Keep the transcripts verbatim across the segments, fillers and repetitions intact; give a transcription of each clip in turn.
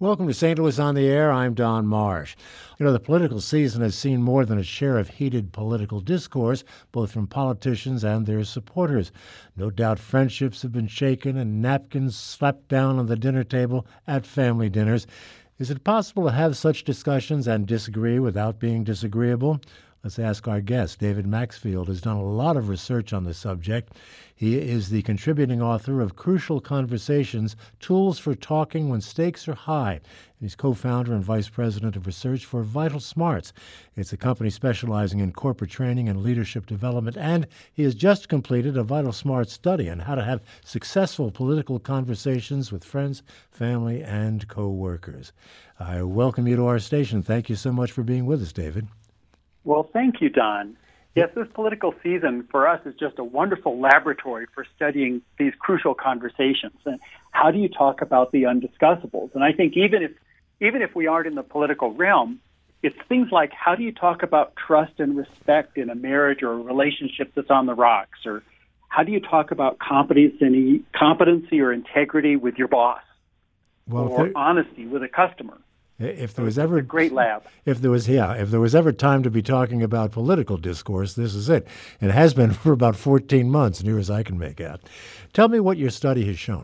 Welcome to Saint Louis on the Air. I'm Don Marsh. You know, the political season has seen more than a share of heated political discourse, both from politicians and their supporters. No doubt friendships have been shaken and napkins slapped down on the dinner table at family dinners. Is it possible to have such discussions and disagree without being disagreeable? Let's ask our guest. David Maxfield has done a lot of research on the subject. He is the contributing author of Crucial Conversations, Tools for Talking When Stakes Are High. And he's co-founder and vice president of research for Vital Smarts. It's a company specializing in corporate training and leadership development. And he has just completed a Vital Smarts study on how to have successful political conversations with friends, family, and co-workers. I welcome you to our station. Thank you so much for being with us, David. Well, thank you, Don. Yes, this political season for us is just a wonderful laboratory for studying these crucial conversations. And how do you talk about the undiscussables? And I think even if even if we aren't in the political realm, it's things like how do you talk about trust and respect in a marriage or a relationship that's on the rocks? Or how do you talk about competency, competency or integrity with your boss? Well, or there, honesty with a customer? If there was ever a great lab, if there was yeah, if there was ever time to be talking about political discourse, this is it. And it has been for about fourteen months, near as I can make out. Tell me what your study has shown.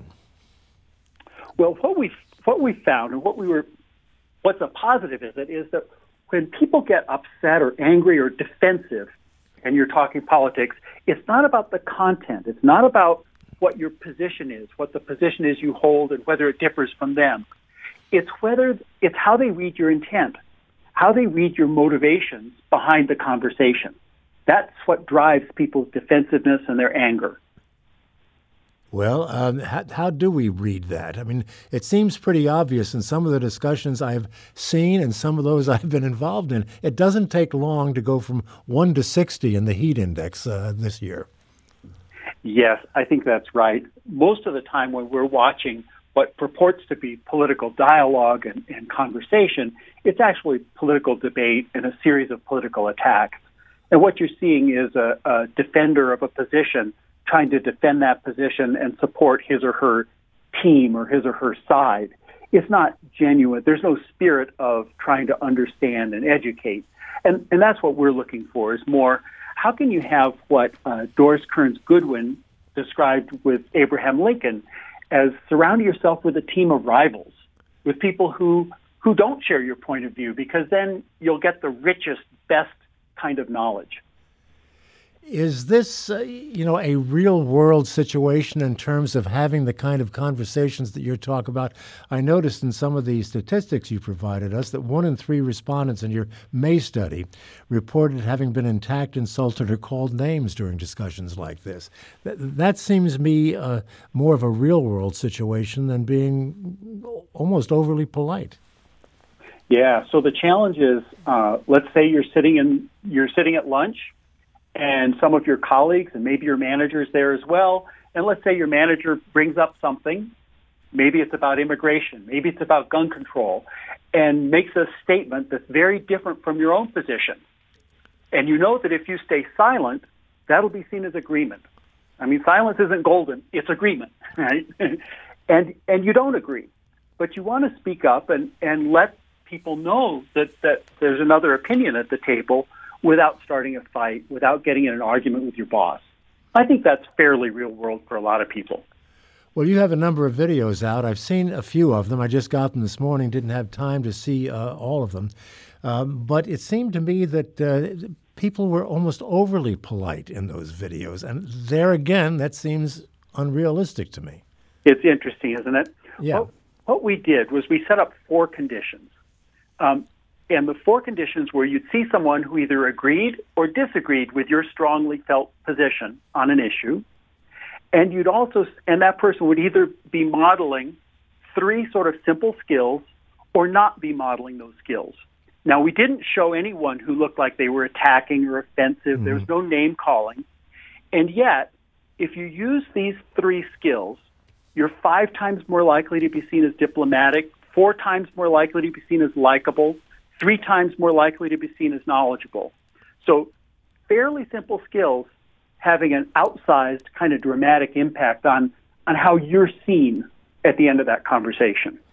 Well, what we what we found, and what we were, what's a positive is it is that when people get upset or angry or defensive, and you're talking politics, it's not about the content. It's not about what your position is, what the position is you hold, and whether it differs from them. It's whether it's how they read your intent, how they read your motivations behind the conversation. That's what drives people's defensiveness and their anger. Well, um, how, how do we read that? I mean, it seems pretty obvious in some of the discussions I've seen and some of those I've been involved in. It doesn't take long to go from one to sixty in the heat index uh, this year. Yes, I think that's right. Most of the time when we're watching what purports to be political dialogue and, and conversation, it's actually political debate and a series of political attacks. And what you're seeing is a, a defender of a position trying to defend that position and support his or her team or his or her side. It's not genuine. There's no spirit of trying to understand and educate. And, and that's what we're looking for, is more, how can you have what uh, Doris Kearns Goodwin described with Abraham Lincoln as surrounding yourself with a team of rivals, with people who, who don't share your point of view, because then you'll get the richest, best kind of knowledge. Is this, uh, you know, a real-world situation in terms of having the kind of conversations that you're talking about? I noticed in some of the statistics you provided us that one in three respondents in your May study reported having been attacked, insulted, or called names during discussions like this. That, that seems to me uh, more of a real-world situation than being almost overly polite. Yeah. So the challenge is, uh, let's say you're sitting in you're sitting at lunch, and some of your colleagues and maybe your manager's there as well. And let's say your manager brings up something, maybe it's about immigration, maybe it's about gun control, and makes a statement that's very different from your own position. And you know that if you stay silent, that'll be seen as agreement. I mean, silence isn't golden, it's agreement, right? and and you don't agree, but you want to speak up and, and let people know that, that there's another opinion at the table, without starting a fight, without getting in an argument with your boss. I think that's fairly real world for a lot of people. Well, you have a number of videos out. I've seen a few of them. I just got them this morning, didn't have time to see uh, all of them. Um, but it seemed to me that uh, people were almost overly polite in those videos. And there again, that seems unrealistic to me. It's interesting, isn't it? Yeah. What, what we did was we set up four conditions. Um, And the four conditions were you'd see someone who either agreed or disagreed with your strongly felt position on an issue. And you'd also, and that person would either be modeling three sort of simple skills or not be modeling those skills. Now, we didn't show anyone who looked like they were attacking or offensive. Mm-hmm. There was no name calling. And yet, if you use these three skills, you're five times more likely to be seen as diplomatic, four times more likely to be seen as likable, three times more likely to be seen as knowledgeable. So fairly simple skills having an outsized kind of dramatic impact on, on how you're seen at the end of that conversation.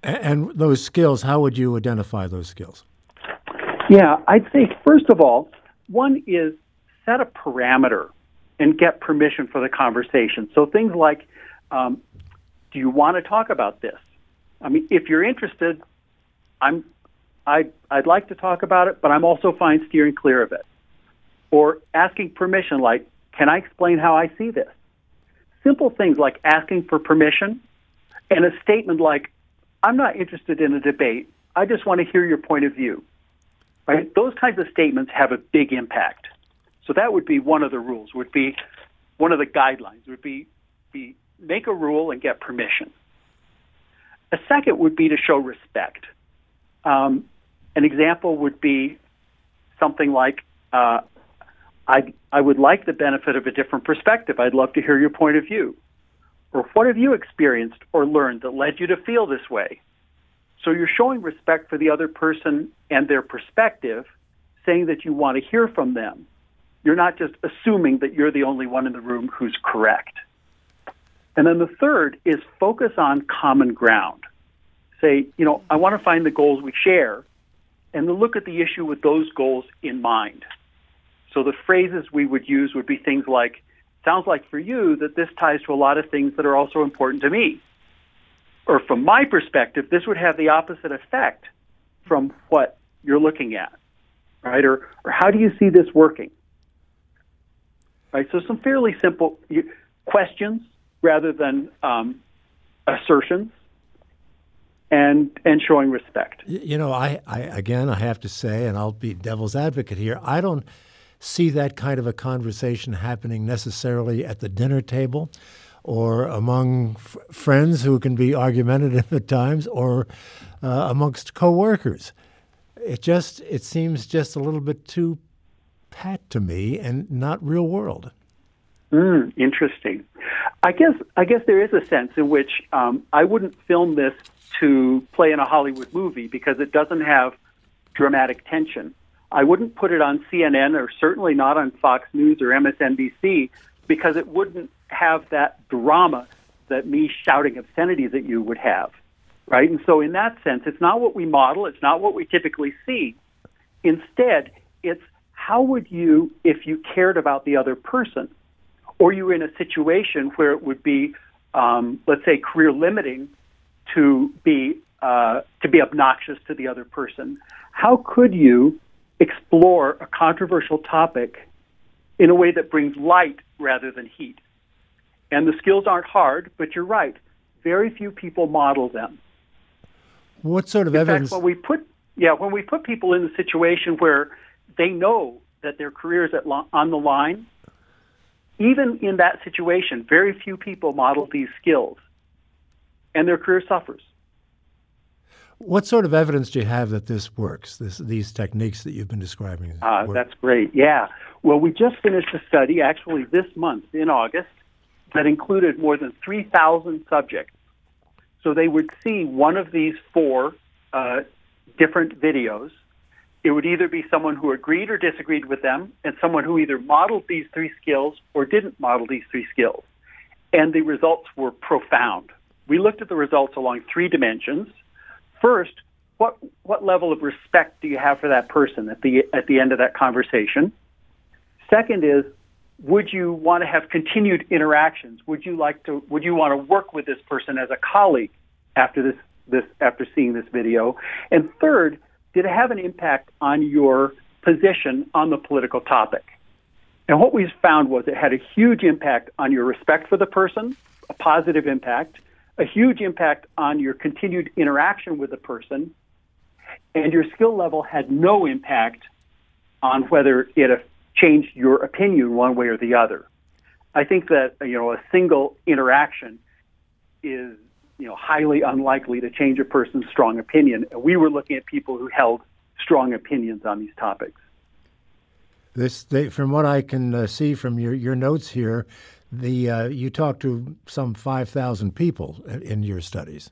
And those skills, how would you identify those skills? Yeah, I'd say, first of all, one is set a parameter and get permission for the conversation. So things like, um, do you want to talk about this? I mean, if you're interested, I'm, I'd, I'd like to talk about it, but I'm also fine steering clear of it. Or asking permission, like, can I explain how I see this? Simple things like asking for permission and a statement like, I'm not interested in a debate. I just want to hear your point of view. Right? Those kinds of statements have a big impact. So that would be one of the rules, would be one of the guidelines, would be, be make a rule and get permission. A second would be to show respect. Um, an example would be something like, uh, I, I would like the benefit of a different perspective. I'd love to hear your point of view. Or what have you experienced or learned that led you to feel this way? So you're showing respect for the other person and their perspective, saying that you want to hear from them. You're not just assuming that you're the only one in the room who's correct. And then the third is focus on common ground. Say, you know, I want to find the goals we share, and then look at the issue with those goals in mind. So the phrases we would use would be things like, sounds like for you that this ties to a lot of things that are also important to me. Or from my perspective, this would have the opposite effect from what you're looking at, right? Or, or how do you see this working? Right? So some fairly simple questions rather than um, assertions, and and showing respect. You know, I, I again, I have to say, and I'll be devil's advocate here, I don't see that kind of a conversation happening necessarily at the dinner table or among f- friends who can be argumentative at times, or uh, amongst coworkers. It just, it seems just a little bit too pat to me and not real world. Mm, interesting. I guess I guess there is a sense in which um, I wouldn't film this to play in a Hollywood movie because it doesn't have dramatic tension. I wouldn't put it on C N N or certainly not on Fox News or M S N B C because it wouldn't have that drama that me shouting obscenities at you would have, right? And so in that sense, it's not what we model. It's not what we typically see. Instead, it's how would you, if you cared about the other person, or you were in a situation where it would be, um, let's say, career limiting to be uh, to be obnoxious to the other person, how could you explore a controversial topic in a way that brings light rather than heat? And the skills aren't hard, but you're right. Very few people model them. What sort of in evidence? Fact, when we put, yeah, when we put people in a situation where they know that their career is at lo- on the line, even in that situation, very few people model these skills, and their career suffers. What sort of evidence do you have that this works, this, these techniques that you've been describing? Uh, work? that's great, yeah. Well, we just finished a study, actually this month in August, that included more than three thousand subjects. So they would see one of these four uh, different videos. It would either be someone who agreed or disagreed with them, and someone who either modeled these three skills or didn't model these three skills. And the results were profound. We looked at the results along three dimensions. First, what what level of respect do you have for that person at the at the end of that conversation? Second is, would you want to have continued interactions? Would you like to would you want to work with this person as a colleague after this this after seeing this video? And third, did it have an impact on your position on the political topic? And what we found was it had a huge impact on your respect for the person, a positive impact, a huge impact on your continued interaction with the person, and your skill level had no impact on whether it changed your opinion one way or the other. I think that, you know, a single interaction is, you know, highly unlikely to change a person's strong opinion. And we were looking at people who held strong opinions on these topics. This, they, from what I can uh, see from your, your notes here, the uh, you talked to some five thousand people in your studies.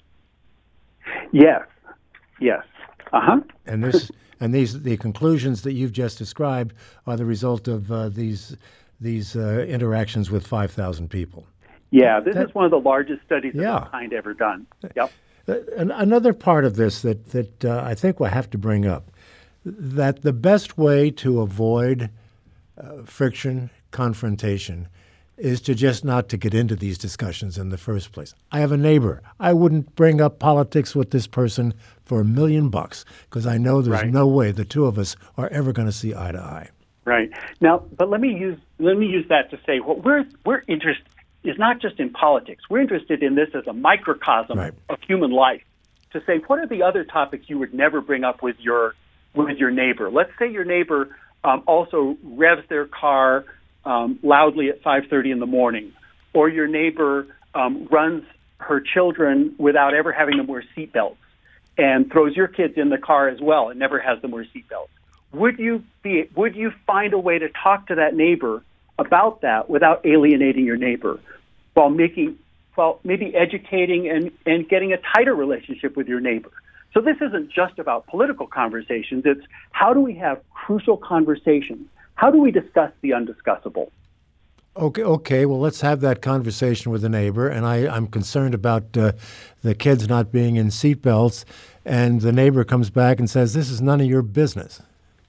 Yes, yes, uh huh. And this and these the conclusions that you've just described are the result of uh, these these uh, interactions with five thousand people. Yeah, this that, is one of the largest studies of yeah. its kind ever done. Yep. An- Another part of this that, that uh, I think we'll have to bring up, that the best way to avoid uh, friction, confrontation, is to just not to get into these discussions in the first place. I have a neighbor. I wouldn't bring up politics with this person for a million bucks because I know there's Right. no way the two of us are ever going to see eye to eye. Right. Now, but let me use let me use that to say what we're we're interested is not just in politics. We're interested in this as a microcosm Right. of human life. To say what are the other topics you would never bring up with your with your neighbor? Let's say your neighbor um, also revs their car um, loudly at five thirty in the morning, or your neighbor um, runs her children without ever having them wear seatbelts and throws your kids in the car as well and never has them wear seatbelts. Would you be? Would you find a way to talk to that neighbor about that without alienating your neighbor, while making, while maybe educating and, and getting a tighter relationship with your neighbor? So this isn't just about political conversations. It's how do we have crucial conversations? How do we discuss the undiscussable? Okay, okay. Well, let's have that conversation with the neighbor. And I, I'm concerned about uh, the kids not being in seatbelts. And the neighbor comes back and says, "This is none of your business."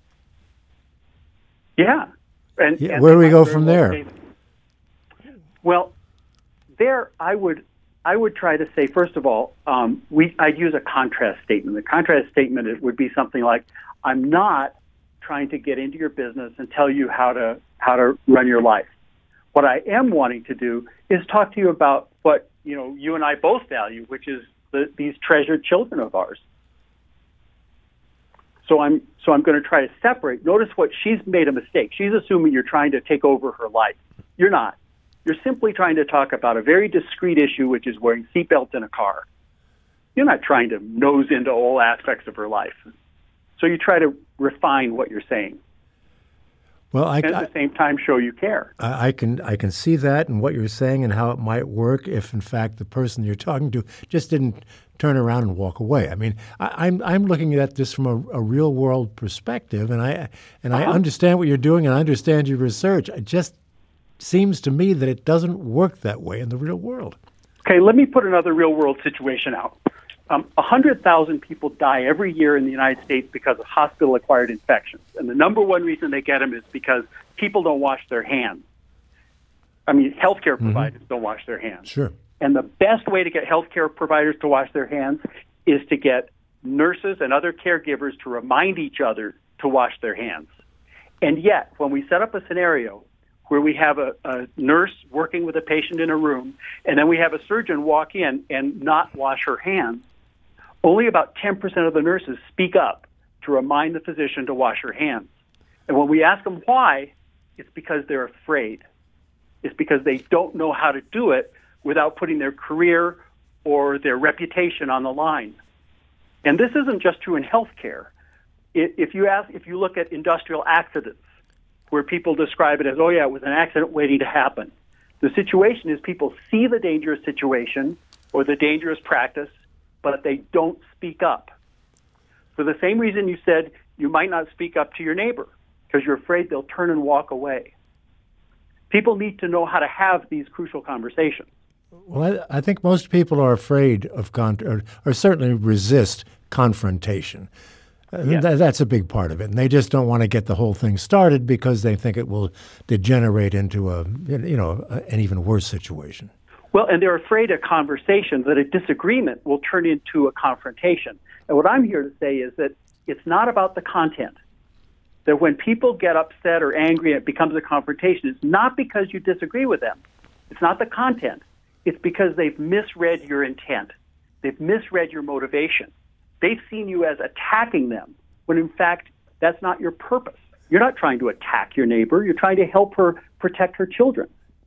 Yeah. And, Yeah, and where do we they go might from very there? well say- Well, there I would I would try to say, first of all, um, we I'd use a contrast statement. The contrast statement it would be something like, "I'm not trying to get into your business and tell you how to how to run your life. What I am wanting to do is talk to you about what you know you and I both value, which is the, these treasured children of ours." So I'm so I'm going to try to separate. Notice what she's made a mistake. She's assuming you're trying to take over her life. You're not. You're simply trying to talk about a very discrete issue, which is wearing seatbelts in a car. You're not trying to nose into all aspects of her life. So you try to refine what you're saying, Well, I, and I, at the same time show you care. I I can I can see that and what you're saying and how it might work if, in fact, the person you're talking to just didn't turn around and walk away. I mean, I, I'm I'm looking at this from a, a real world perspective, and I and I Uh-huh. understand what you're doing, and I understand your research. It just seems to me that it doesn't work that way in the real world. Okay, let me put another real world situation out. Um, one hundred thousand people die every year in the United States because of hospital-acquired infections. And the number one reason they get them is because people don't wash their hands. I mean, healthcare providers don't wash their hands. Sure. And the best way to get healthcare providers to wash their hands is to get nurses and other caregivers to remind each other to wash their hands. And yet, when we set up a scenario where we have a, a nurse working with a patient in a room, and then we have a surgeon walk in and not wash her hands, only about ten percent of the nurses speak up to remind the physician to wash her hands. And when we ask them why, it's because they're afraid. It's because they don't know how to do it without putting their career or their reputation on the line. And this isn't just true in healthcare. If you ask, if you look at industrial accidents, where people describe it as, oh yeah, it was an accident waiting to happen. The situation is people see the dangerous situation or the dangerous practice, but they don't speak up. For the same reason you said you might not speak up to your neighbor, because you're afraid they'll turn and walk away. People need to know how to have these crucial conversations. Well, I, I think most people are afraid of con- or, or certainly resist confrontation. Uh, Yeah. that, that's a big part of it, and they just don't want to get the whole thing started because they think it will degenerate into a you know a, an even worse situation. Well, and they're afraid of conversation, that a disagreement will turn into a confrontation. And what I'm here to say is that it's not about the content. That when people get upset or angry and it becomes a confrontation, it's not because you disagree with them. It's not the content. It's because they've misread your intent. They've misread your motivation. They've seen you as attacking them, when in fact, that's not your purpose. You're not trying to attack your neighbor. You're trying to help her protect her children.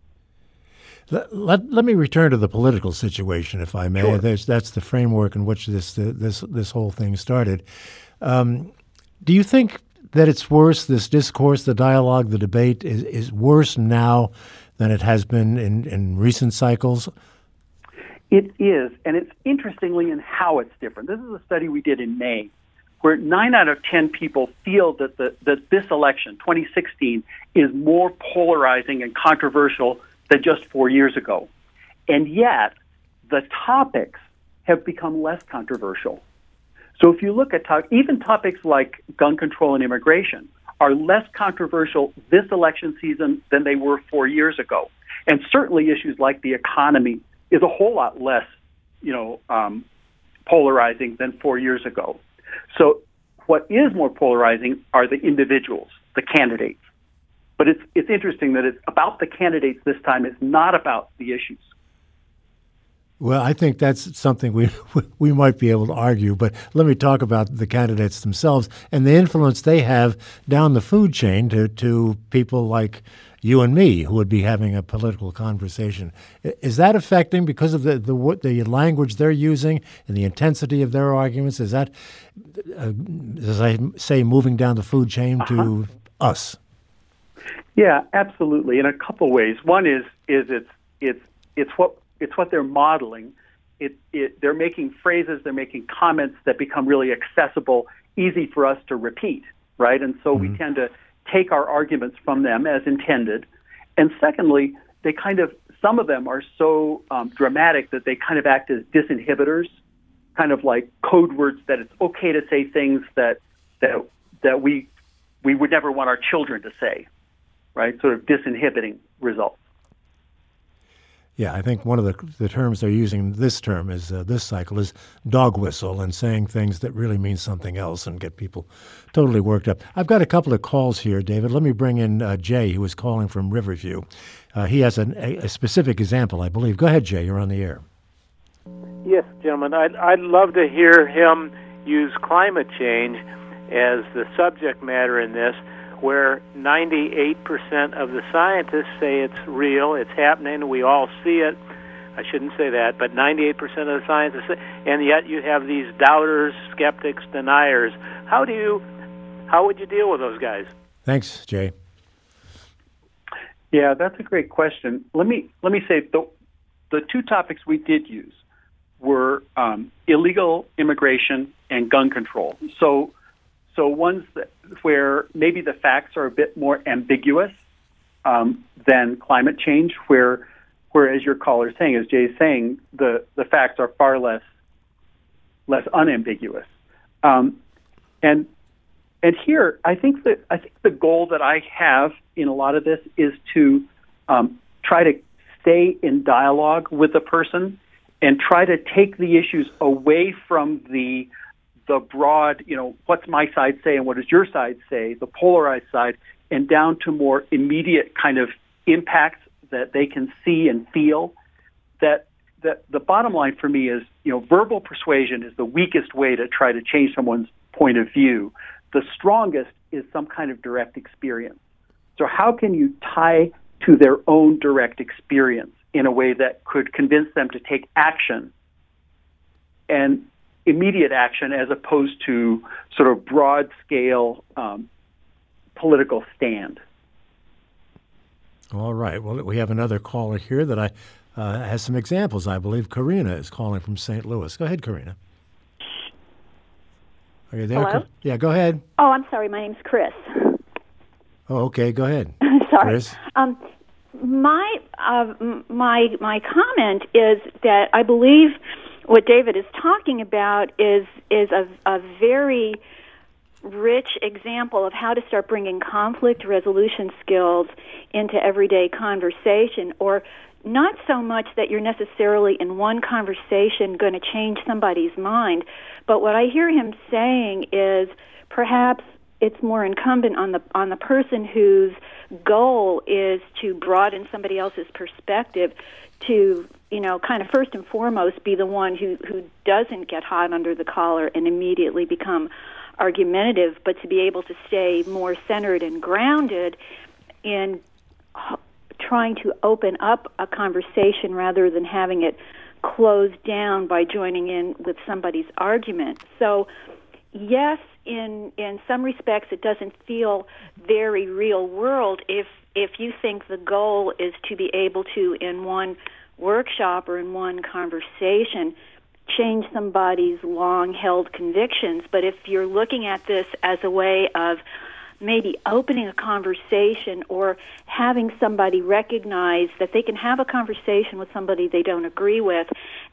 Let, let, let me return to the political situation, if I may. Sure. There's, that's the framework in which this this this whole thing started. Um, do you think that it's worse, this discourse, the dialogue, the debate, is, is worse now than it has been in, in recent cycles? It is, and it's interestingly in how it's different. This is a study we did in May, where nine out of ten people feel that the, that this election, twenty sixteen, is more polarizing and controversial than just four years ago. And yet, the topics have become less controversial. So if you look at to- even topics like gun control and immigration are less controversial this election season than they were four years ago. And certainly issues like the economy is a whole lot less, you know, um, polarizing than four years ago. So what is more polarizing are the individuals, the candidates. But it's it's interesting that it's about the candidates this time. It's not about the issues. Well, I think that's something we we might be able to argue, but let me talk about the candidates themselves and the influence they have down the food chain to, to people like you and me who would be having a political conversation. Is that affecting, because of the the, the language they're using and the intensity of their arguments, is that, uh, as I say, moving down the food chain to uh-huh. us? Yeah, absolutely. In a couple ways. One is is it's it's it's what It's what they're modeling. It, it, they're making phrases, they're making comments that become really accessible, easy for us to repeat, right? And so mm-hmm. we tend to take our arguments from them as intended. And secondly, they kind of, some of them are so um, dramatic that they kind of act as disinhibitors, kind of like code words that it's okay to say things that that that we we would never want our children to say, right? Sort of disinhibiting results. Yeah, I think one of the, the terms they're using this term is uh, this cycle is dog whistle, and saying things that really mean something else and get people totally worked up. I've got a couple of calls here, David. Let me bring in uh, Jay, who is calling from Riverview. Uh, he has an, a, a specific example, I believe. Go ahead, Jay. You're on the air. Yes, gentlemen. I'd, I'd love to hear him use climate change as the subject matter in this, where ninety-eight percent of the scientists say it's real, it's happening, we all see it. I shouldn't say that, but ninety-eight percent of the scientists say, and yet you have these doubters, skeptics, deniers. How do you, how would you deal with those guys? Thanks, Jay. Yeah, that's a great question. Let me let me say the the two topics we did use were um, illegal immigration and gun control. So. So ones that, where maybe the facts are a bit more ambiguous um, than climate change, where, where, as your caller is saying, as Jay is saying, the, the facts are far less less unambiguous. Um, and and here, I think that I think the goal that I have in a lot of this is to um, try to stay in dialogue with the person and try to take the issues away from the the broad, you know, what's my side say and what does your side say, the polarized side, and down to more immediate kind of impacts that they can see and feel. That that the bottom line for me is, you know, verbal persuasion is the weakest way to try to change someone's point of view. The strongest is some kind of direct experience. So how can you tie to their own direct experience in a way that could convince them to take action, and immediate action, as opposed to sort of broad-scale um, political stand? All right. Well, we have another caller here that I uh, has some examples, I believe. Karina is calling from Saint Louis. Go ahead, Karina. Are you there? Hello? Yeah, go ahead. Oh, I'm sorry. My name's Chris. Oh, okay. Go ahead. Sorry. Chris. Um, my uh, my my comment is that I believe what David is talking about is is a, a very rich example of how to start bringing conflict resolution skills into everyday conversation, or not so much that you're necessarily in one conversation going to change somebody's mind, but what I hear him saying is perhaps it's more incumbent on the on the person whose goal is to broaden somebody else's perspective to, you know, kind of first and foremost be the one who, who doesn't get hot under the collar and immediately become argumentative, but to be able to stay more centered and grounded in trying to open up a conversation rather than having it closed down by joining in with somebody's argument. So, yes, in in some respects it doesn't feel very real world if if you think the goal is to be able to, in one workshop or in one conversation, change somebody's long-held convictions. But if you're looking at this as a way of maybe opening a conversation or having somebody recognize that they can have a conversation with somebody they don't agree with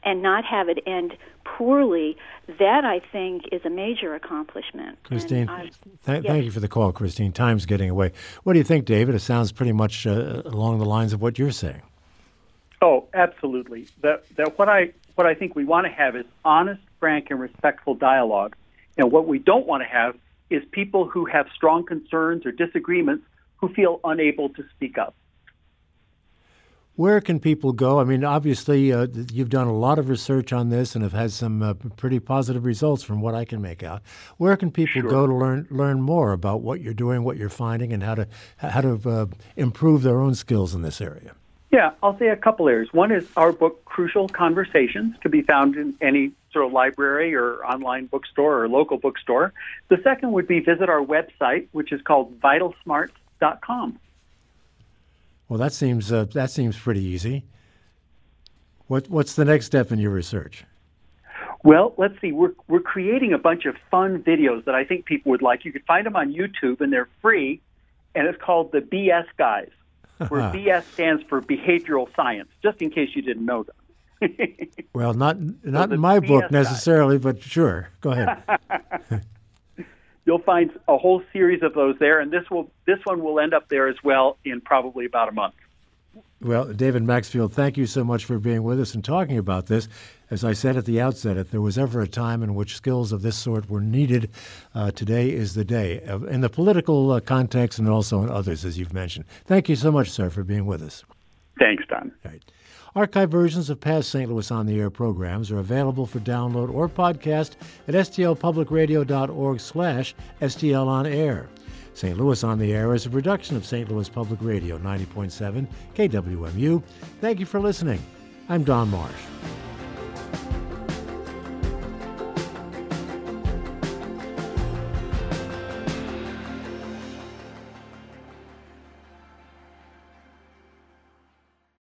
and not have it end poorly, that I think is a major accomplishment. Christine, I, th- yes. thank you for the call, Christine. Time's getting away. What do you think, David? It sounds pretty much uh, along the lines of what you're saying. Oh, absolutely. That that what I what I think we want to have is honest, frank, and respectful dialogue. And what we don't want to have is people who have strong concerns or disagreements who feel unable to speak up. Where can people go? I mean, obviously, uh, you've done a lot of research on this and have had some uh, pretty positive results from what I can make out. Where can people Sure. go to learn learn more about what you're doing, what you're finding, and how to how to uh, improve their own skills in this area? Yeah, I'll say a couple areas. One is our book, Crucial Conversations, to be found in any sort of library or online bookstore or local bookstore. The second would be visit our website, which is called vital smarts dot com. Well, that seems uh, that seems pretty easy. What what's the next step in your research? Well, let's see. We're we're creating a bunch of fun videos that I think people would like. You can find them on YouTube, and they're free. And it's called the B S Guys, where B S stands for behavioral science. Just in case you didn't know that. Well, not not so in my B S book guys. necessarily, but sure. Go ahead. You'll find a whole series of those there, and this will this one will end up there as well in probably about a month. Well, David Maxfield, thank you so much for being with us and talking about this. As I said at the outset, if there was ever a time in which skills of this sort were needed, uh, today is the day, uh, in the political uh, context and also in others, as you've mentioned. Thank you so much, sir, for being with us. Thanks, Don. All right. Archived versions of past Saint Louis On the Air programs are available for download or podcast at stlpublicradio.org slash STL On Air. Saint Louis On the Air is a production of Saint Louis Public Radio, ninety point seven K W M U. Thank you for listening. I'm Don Marsh.